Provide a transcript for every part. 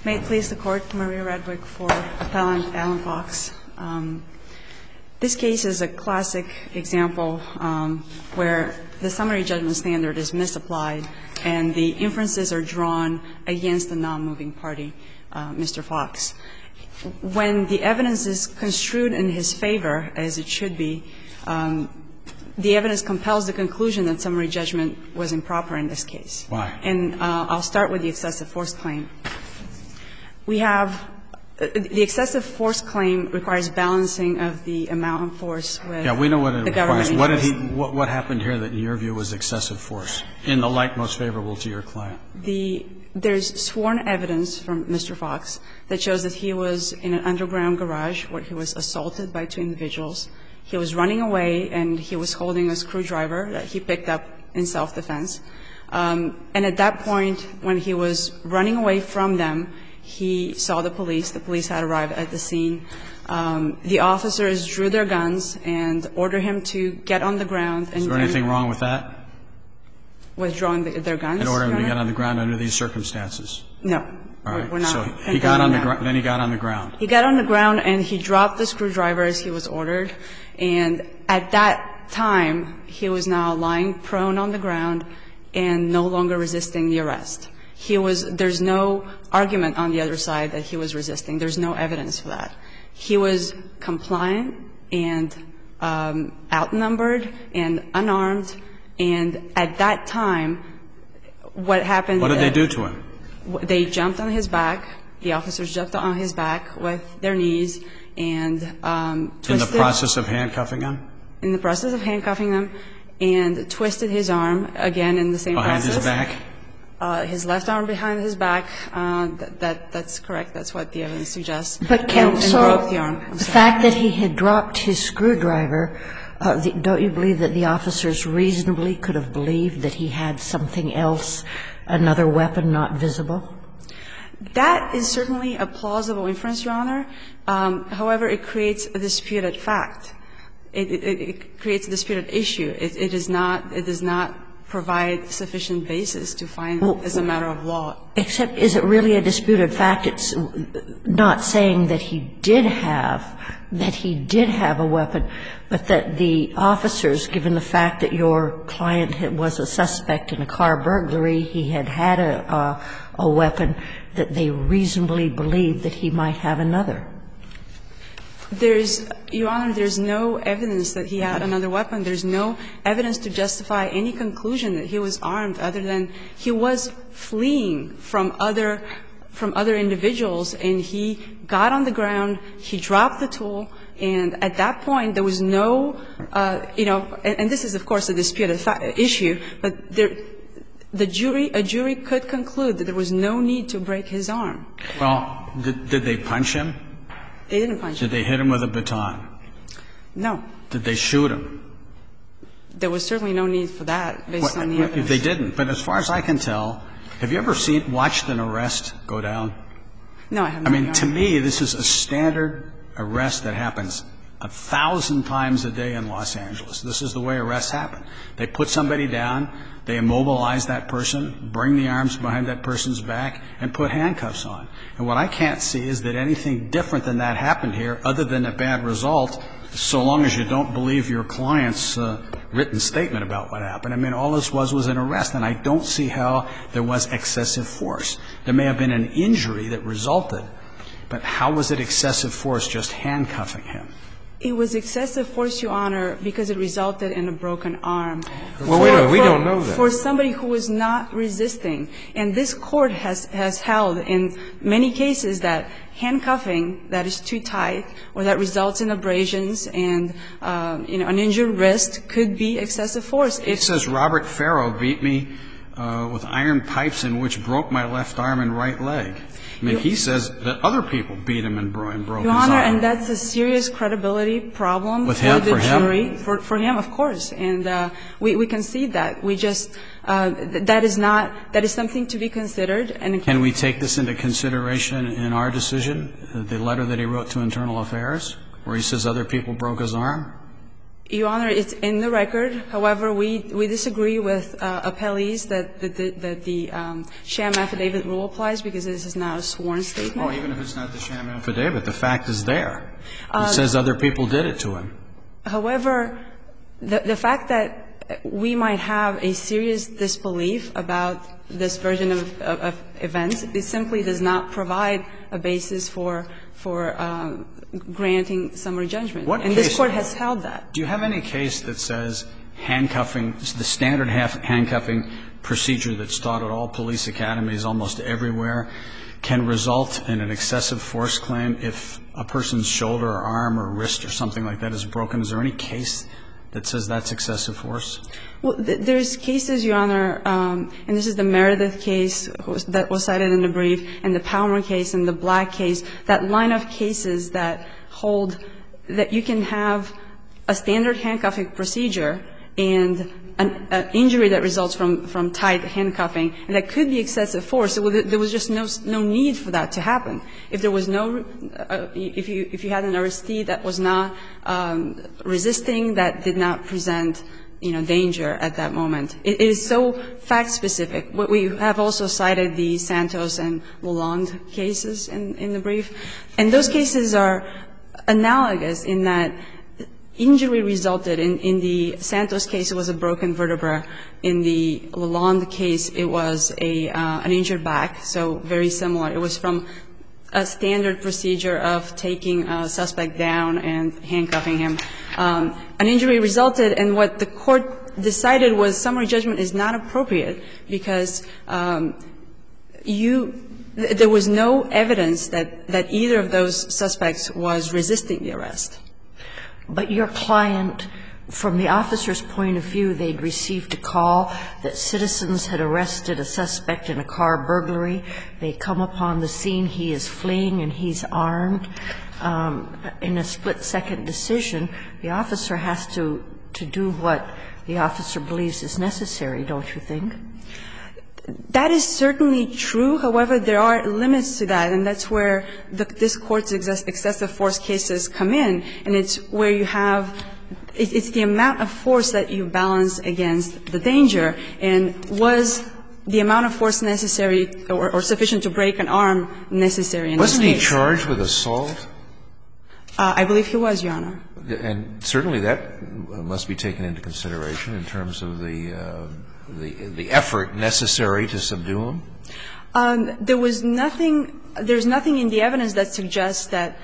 May it please the Court, Maria Redwick for Appellant Alan Fox. This case is a classic example where the summary judgment standard is misapplied and the inferences are drawn against the non-moving party, Mr. Fox. When the evidence is construed in his favor, as it should be, the evidence compels the conclusion that summary judgment was improper in this case. Why? And I'll start with the excessive force claim. We have the excessive force claim requires balancing of the amount of force with the government. Yeah, we know what it requires. What happened here that in your view was excessive force in the light most favorable to your client? There's sworn evidence from Mr. Fox that shows that he was in an underground garage where he was assaulted by two individuals. He was running away and he was holding a screwdriver that he picked up in self-defense. And at that point, when he was running away from them, he saw the police. The police had arrived at the scene. The officers drew their guns and ordered him to get on the ground. Is there anything wrong with that? Withdrawing their guns? In order to get on the ground under these circumstances? No. All right. We're not. So he got on the ground. Then he got on the ground. He got on the ground and he dropped the screwdriver as he was ordered. And at that time, he was now lying prone on the ground and no longer resisting the arrest. There's no argument on the other side that he was resisting. There's no evidence for that. He was compliant and outnumbered and unarmed. And at that time, what happened? What did they do to him? They jumped on his back. The officers jumped on his back with their knees and twisted. In the process of handcuffing him? In the process of handcuffing him and twisted his arm, again, in the same process. Behind his back? His left arm behind his back. That's correct. That's what the evidence suggests. But, counsel, and broke the arm. The fact that he had dropped his screwdriver, don't you believe that the officers reasonably could have believed that he had something else, another weapon not visible? That is certainly a plausible inference, Your Honor. However, it creates a disputed fact. It creates a disputed issue. It does not provide sufficient basis to find as a matter of law. Except, is it really a disputed fact? It's not saying that he did have a weapon, but that the officers, given the fact that your client was a suspect in a car burglary, he had a weapon, that they reasonably believed that he might have another. Your Honor, there's no evidence that he had another weapon. There's no evidence to justify any conclusion that he was armed other than he was fleeing from other individuals, and he got on the ground, he dropped the tool, and at that point there was no, and this is, of course, a disputed issue, but a jury could conclude that there was no need to break his arm. Well, did they punch him? They didn't punch him. Did they hit him with a baton? No. Did they shoot him? There was certainly no need for that based on the evidence. They didn't. But as far as I can tell, have you ever watched an arrest go down? No, I have not. I mean, to me, this is a standard arrest that happens 1,000 times a day in Los Angeles. This is the way arrests happen. They put somebody down, they immobilize that person, bring the arms behind that person's back, and put handcuffs on. And what I can't see is that anything different than that happened here, other than a bad result, so long as you don't believe your client's written statement about what happened. I mean, all this was an arrest, and I don't see how there was excessive force. There may have been an injury that resulted, but how was it excessive force just handcuffing him? It was excessive force, Your Honor, because it resulted in a broken arm. Well, wait a minute. We don't know that. For somebody who was not resisting. And this Court has held in many cases that handcuffing that is too tight or that results in abrasions and, an injured wrist could be excessive force. It says Robert Farrow beat me with iron pipes in which broke my left arm and right leg. I mean, he says that other people beat him and broke his arm. Your Honor, and that's a serious credibility problem for the jury. For him, of course. And we concede that. We just that is something to be considered. And can we take this into consideration in our decision, the letter that he wrote to Internal Affairs, where he says other people broke his arm? Your Honor, it's in the record. However, we disagree with appellees that the sham affidavit rule applies because this is not a sworn statement. Oh, even if it's not the sham affidavit, the fact is there. It says other people did it to him. However, the fact that we might have a serious disbelief about this version of events, it simply does not provide a basis for granting summary judgment. And this Court has held that. Do you have any case that says handcuffing, the standard handcuffing procedure that's taught at all police academies almost everywhere, can result in an excessive force claim if a person's shoulder or arm or wrist or something like that is broken? Is there any case that says that's excessive force? Well, there's cases, Your Honor, and this is the Meredith case that was cited in the brief, and the Palmer case and the Black case, that line of cases that hold that you can have a standard handcuffing procedure and an injury that results from tight handcuffing, and that could be excessive force. So there was just no need for that to happen. If there was no if you had an arrestee that was not resisting, that did not present, danger at that moment. It is so fact-specific. We have also cited the Santos and Lalonde cases in the brief. And those cases are analogous in that injury resulted in the Santos case, it was a broken vertebra. In the Lalonde case, it was an injured back, so very similar. It was from a standard procedure of taking a suspect down and handcuffing him. An injury resulted, and what the Court decided was summary judgment is not appropriate because there was no evidence that either of those suspects was resisting the arrest. But your client, from the officer's point of view, they'd received a call that citizens had arrested a suspect in a car burglary. They come upon the scene. He is fleeing and he's armed. In a split-second decision, the officer has to do what the officer believes is necessary, don't you think? That is certainly true. However, there are limits to that, and that's where this Court's excessive force cases come in. And it's where you have – it's the amount of force that you balance against the danger. And was the amount of force necessary or sufficient to break an arm necessary in this case? Wasn't he charged with assault? I believe he was, Your Honor. And certainly that must be taken into consideration in terms of the effort necessary to subdue him? There was nothing – there's nothing in the evidence that suggests that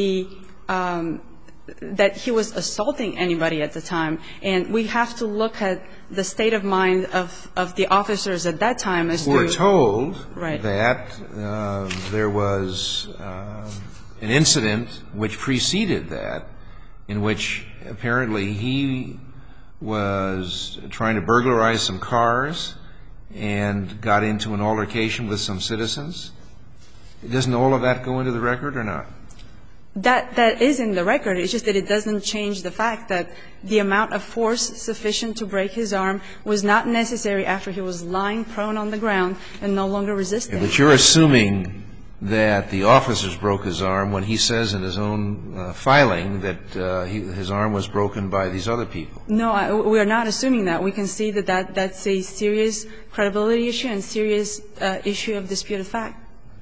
that he was assaulting anybody at the time. And we have to look at the state of mind of the officers at that time as to – We're told Right. that there was an incident which preceded that in which apparently he was trying to burglarize some cars and got into an altercation with some citizens. Doesn't all of that go into the record or not? That is in the record. It's just that it doesn't change the fact that the amount of force sufficient to break his arm was not necessary after he was lying prone on the ground and no longer resisting. But you're assuming that the officers broke his arm when he says in his own filing that his arm was broken by these other people. No, we are not assuming that. We can see that that's a serious credibility issue and serious issue of disputed fact.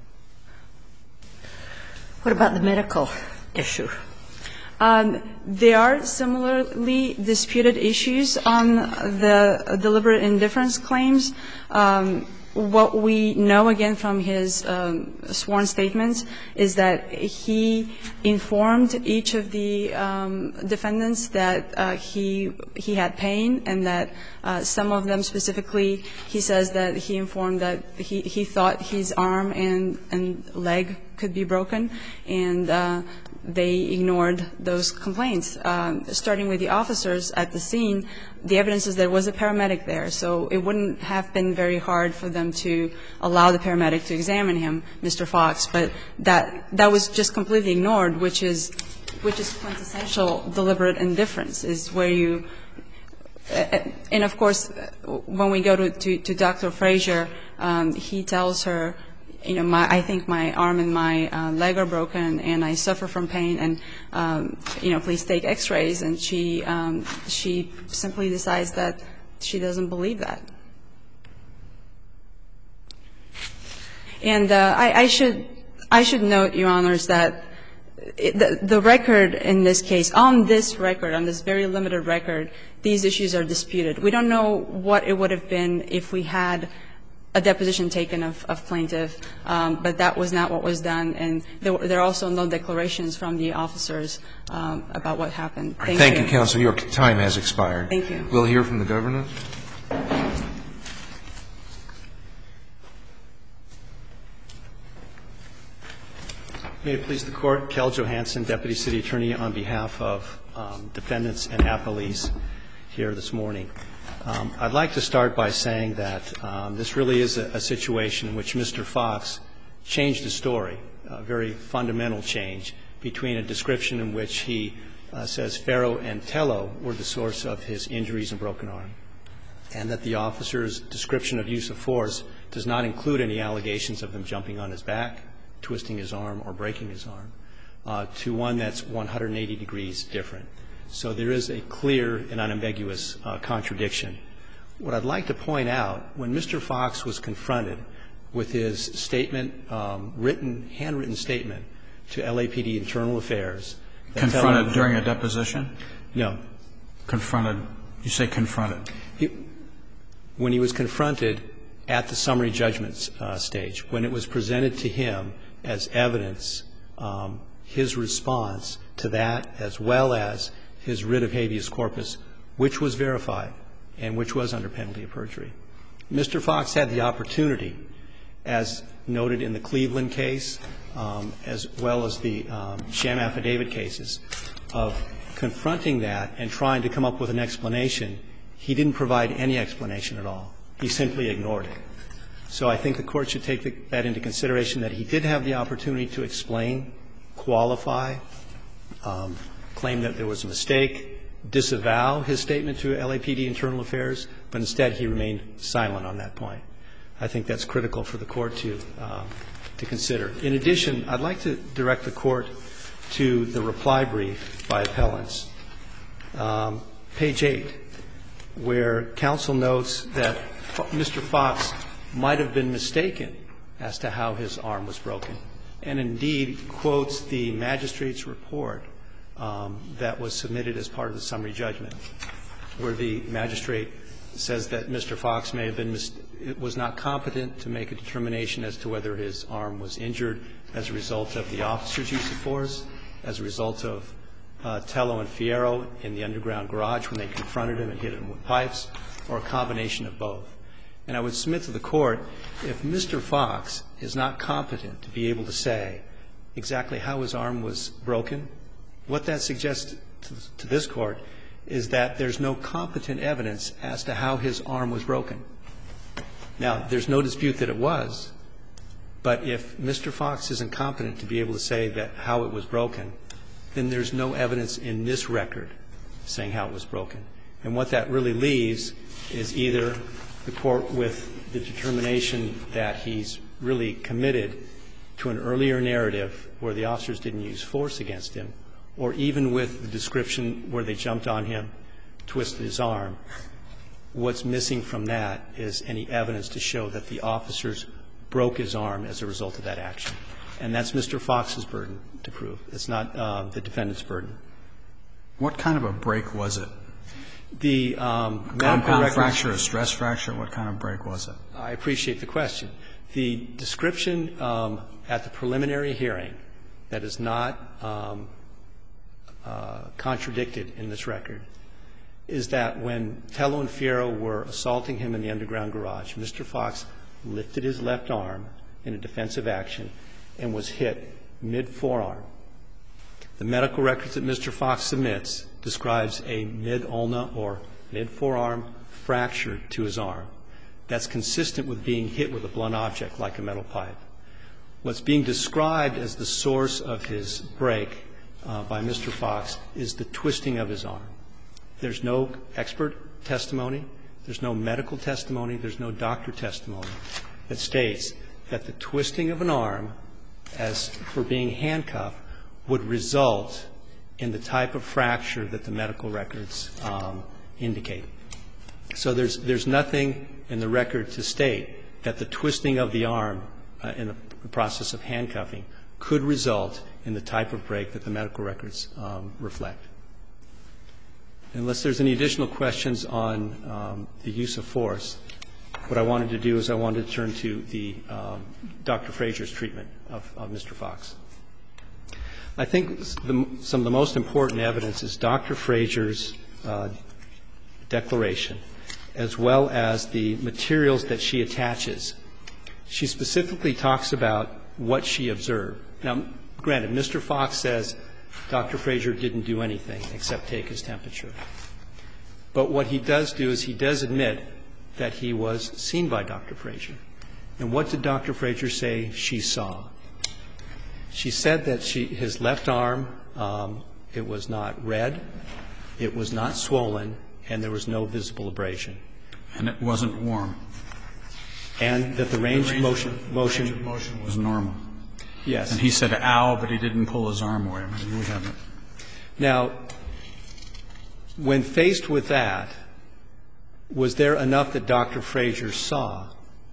What about the medical issue? There are similarly disputed issues on the deliberate indifference claims. What we know, again, from his sworn statements is that he informed each of the defendants that he had pain and that some of them specifically, he says that he informed that he thought his arm and leg could be broken, and they ignored those complaints. Starting with the officers at the scene, the evidence is there was a paramedic there, so it wouldn't have been very hard for them to allow the paramedic to examine him, Mr. Fox, but that was just completely ignored, which is quintessential deliberate indifference, is where you and of course, when we go to Dr. Frazier, he tells her, I think my arm and my leg are broken and I suffer from pain and, please take x-rays. And she simply decides that she doesn't believe that. And I should note, Your Honors, that the record in this case, on this very limited record, these issues are disputed. We don't know what it would have been if we had a deposition taken of plaintiff, but that was not what was done. And there are also no declarations from the officers about what happened. Thank you. Thank you, counsel. Your time has expired. Thank you. We'll hear from the government. May it please the Court. Kel Johansson, Deputy City Attorney, on behalf of defendants and appellees here this morning. I'd like to start by saying that this really is a situation in which Mr. Fox changed his story, a very fundamental change between a description in which he says Farrow and Tello were the source of his injuries and broken arm, and that the officer's description of use of force does not include any allegations of them jumping on his back, twisting his arm, or breaking his arm, to one that's 180 degrees different. So there is a clear and unambiguous contradiction. What I'd like to point out, when Mr. Fox was confronted with his statement, handwritten statement to LAPD Internal Affairs. Confronted during a deposition? No. Confronted. You say confronted. When he was confronted at the summary judgment stage, when it was presented to him as evidence, his response to that, as well as his writ of habeas corpus, which was verified and which was under penalty of perjury. Mr. Fox had the opportunity, as noted in the Cleveland case, as well as the sham affidavit cases, of confronting that and trying to come up with an explanation. He didn't provide any explanation at all. He simply ignored it. So I think the Court should take that into consideration, that he did have the opportunity to explain, qualify, claim that there was a mistake, disavow his statement to LAPD Internal Affairs, but instead he remained silent on that point. I think that's critical for the Court to consider. In addition, I'd like to direct the Court to the reply brief by appellants, page 8, where counsel notes that Mr. Fox might have been mistaken as to how his arm was broken, and indeed quotes the magistrate's report that was submitted as part of the summary judgment, where the magistrate says that Mr. Fox may have been was not competent to make a determination as to whether his arm was injured as a result of the officer's use of force, as a result of Tello and Fierro in the underground garage when they confronted him and hit him with pipes, or a combination of both. And I would submit to the Court, if Mr. Fox is not competent to be able to say exactly how his arm was broken, what that suggests to this Court is that there's no competent evidence as to how his arm was broken. Now, there's no dispute that it was, but if Mr. Fox isn't competent to be able to say that how it was broken, then there's no evidence in this record saying how it was broken. And what that really leaves is either the Court with the determination that he's really committed to an earlier narrative where the officers didn't use force against him, or even with the description where they jumped on him, twisted his arm. What's missing from that is any evidence to show that the officers broke his arm as a result of that action. And that's Mr. Fox's burden to prove. It's not the defendant's burden. What kind of a break was it? The compound fracture, a stress fracture? What kind of break was it? I appreciate the question. The description at the preliminary hearing that is not contradicted in this record is that when Tello and Fierro were assaulting him in the underground garage, Mr. Fox lifted his left arm in a defensive action and was hit mid-forearm. The medical records that Mr. Fox submits describes a mid-ulna or mid-forearm fracture to his arm. That's consistent with being hit with a blunt object like a metal pipe. What's being described as the source of his break by Mr. Fox is the twisting of his arm. There's no expert testimony. There's no medical testimony. There's no doctor testimony that states that the twisting of an arm as for being handcuffed would result in the type of fracture that the medical records indicate. So there's nothing in the record to state that the twisting of the arm in the process of handcuffing could result in the type of break that the medical records reflect. Unless there's any additional questions on the use of force, what I wanted to do is I wanted to turn to the Dr. Frazier's treatment of Mr. Fox. I think some of the most important evidence is Dr. Frazier's declaration, as well as the materials that she attaches. She specifically talks about what she observed. Now, granted, Mr. Fox says Dr. Frazier didn't do anything except take his temperature. But what he does do is he does admit that he was seen by Dr. Frazier. And what did Dr. Frazier say she saw? She said that his left arm, it was not red, it was not swollen, and there was no visible abrasion. And it wasn't warm. And that the range of motion was normal. Yes. And he said, ow, but he didn't pull his arm away. I mean, we haven't. Now, when faced with that, was there enough that Dr. Frazier saw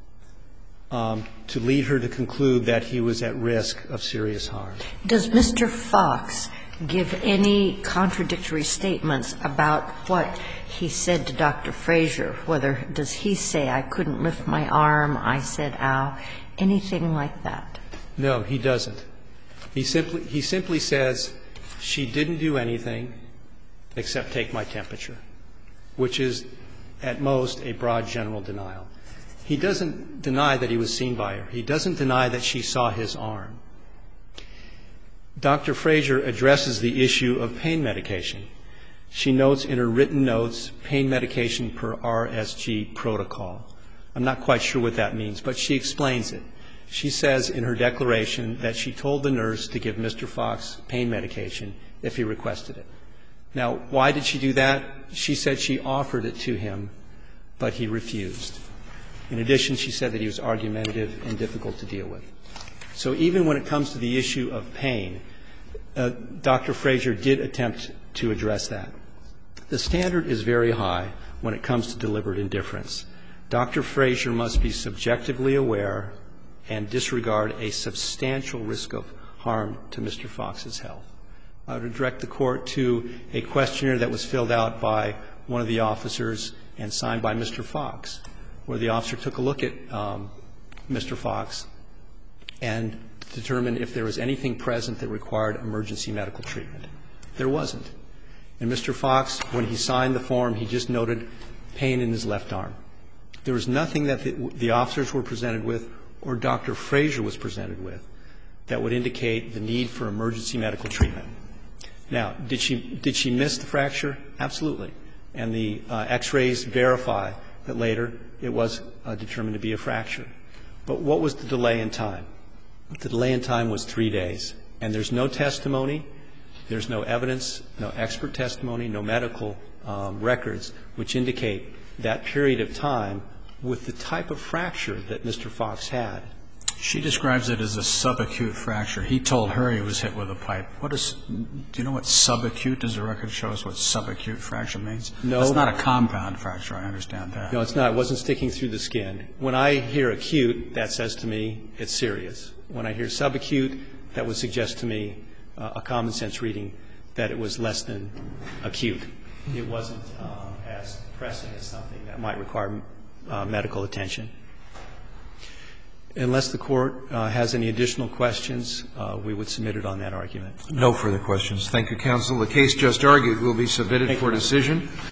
to lead her to conclude that he was at risk of serious harm? Does Mr. Fox give any contradictory statements about what he said to Dr. Frazier? Whether does he say, I couldn't lift my arm, I said, ow, anything like that? No, he doesn't. He simply says, she didn't do anything except take my temperature, which is at most a broad general denial. He doesn't deny that he was seen by her. He doesn't deny that she saw his arm. Dr. Frazier addresses the issue of pain medication. She notes in her written notes, pain medication per RSG protocol. I'm not quite sure what that means, but she explains it. She says in her declaration that she told the nurse to give Mr. Fox pain medication if he requested it. Now, why did she do that? She said she offered it to him, but he refused. In addition, she said that he was argumentative and difficult to deal with. So even when it comes to the issue of pain, Dr. Frazier did attempt to address that. The standard is very high when it comes to deliberate indifference. Dr. Frazier must be subjectively aware and disregard a substantial risk of harm to Mr. Fox's health. I would direct the Court to a questionnaire that was filled out by one of the officers and signed by Mr. Fox, where the officer took a look at Mr. Fox and determined if there was anything present that required emergency medical treatment. There wasn't. And Mr. Fox, when he signed the form, he just noted pain in his left arm. There was nothing that the officers were presented with or Dr. Frazier was presented with that would indicate the need for emergency medical treatment. Now, did she miss the fracture? Absolutely. And the x-rays verify that later it was determined to be a fracture. But what was the delay in time? The delay in time was 3 days. And there's no testimony, there's no evidence, no expert testimony, no medical records which indicate that period of time with the type of fracture that Mr. Fox had. She describes it as a subacute fracture. He told her he was hit with a pipe. Do you know what subacute, does the record show us what subacute fracture means? No. It's not a compound fracture, I understand that. No, it's not. It wasn't sticking through the skin. When I hear acute, that says to me it's serious. When I hear subacute, that would suggest to me a common sense reading that it was less than acute. It wasn't as pressing as something that might require medical attention. Unless the Court has any additional questions, we would submit it on that argument. No further questions. Thank you, counsel. The case just argued will be submitted for decision.